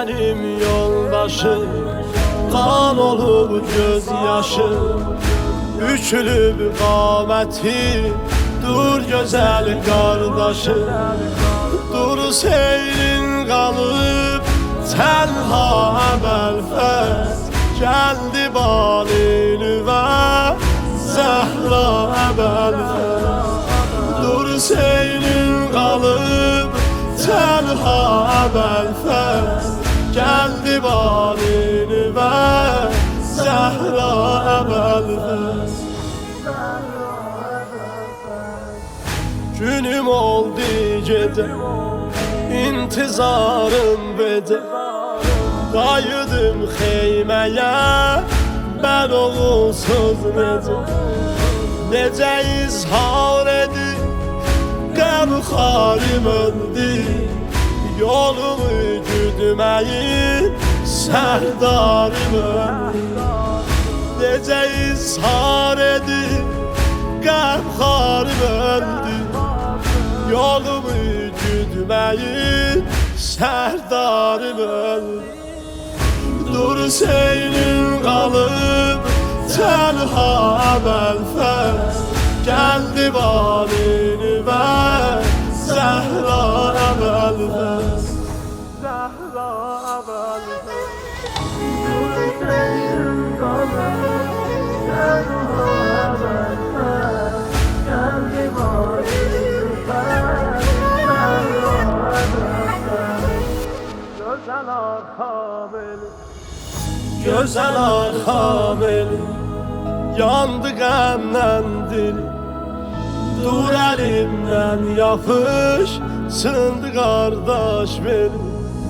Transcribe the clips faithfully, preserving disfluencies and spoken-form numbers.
benim yoldaşım, kan olup gözyaşım. Bükülüb qaməti, dur gözəl qardaşım. Dur seyrin qalıb, tənha əbəlfəz. Gəldi Balinüvə, Zəhra əbəlfəz. Dur seyrin qalıb, tənha əbəlfəz. Gəldi Balinüvə, Zəhra əbəlfəz. Günüm oldu gecə, intizarım becə. Qayıdım xeyməyə, mən oğulsuz necə. Necə izhar edim, qəmxarim öldü. Yolumu güdməyin, sərdarım öldü. Necə izhar edim, qəmxarim öldü. Yolumu güdməyin, sərdarım öldü. Dur seyrin qalıb, tənha əbəlfəz. Gəldi Balinüvə, Zəhra əbəlfəz. Zəhra əbəlfəz. Dur seyrin qalıb, tənha əbəlfəz. Gəldi Balinüvə, Zəhra əbəlfəz. Gözəl arxam eli, gözəl arxam eli, yandı qəmdən dili. Dur əlimdən yapış, sındı qardaş beli.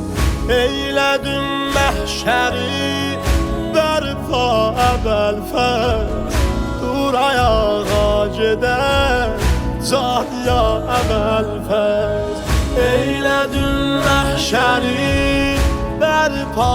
Eylədin məhşəri, bərpa əbəlfəz. Dur ayağa gedər, cadiya əbəlfəz. Eylədin məhşəri, bərpa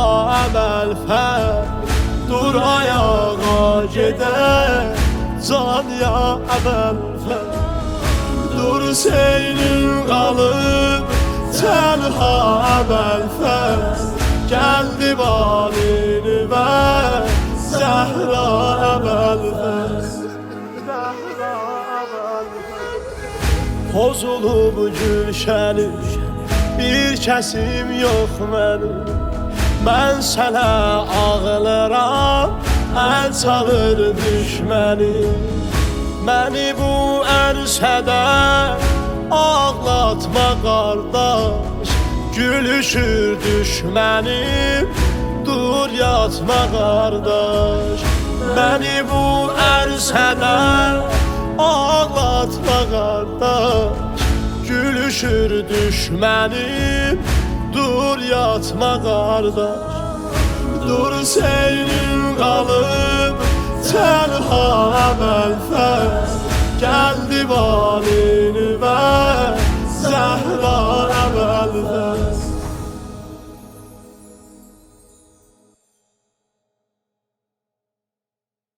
əbəlfəz. Dur ayağa gedər, cadiya əbəlfəz. Dur seyrin qalıb, tənha əbəlfəz. Gəldi Balinüvə, Zəhra əbəlfəz. Zəhra əbəlfəz. Pozulub gülşənim, bir kəsim yox mənim. Mən sənə ağlaram, əl çalır düşmənim. Məni bu ərsədə ağlatma qardaş. Gülüşür düşmənim, dur yatma qardaş. Məni bu ərsədə ağlatma qardaş. Gülüşür düşmənim, dur yatma qardaş. Dur seyrin qalıb, tənha əbəlfəz. Gəldi Balinüvə,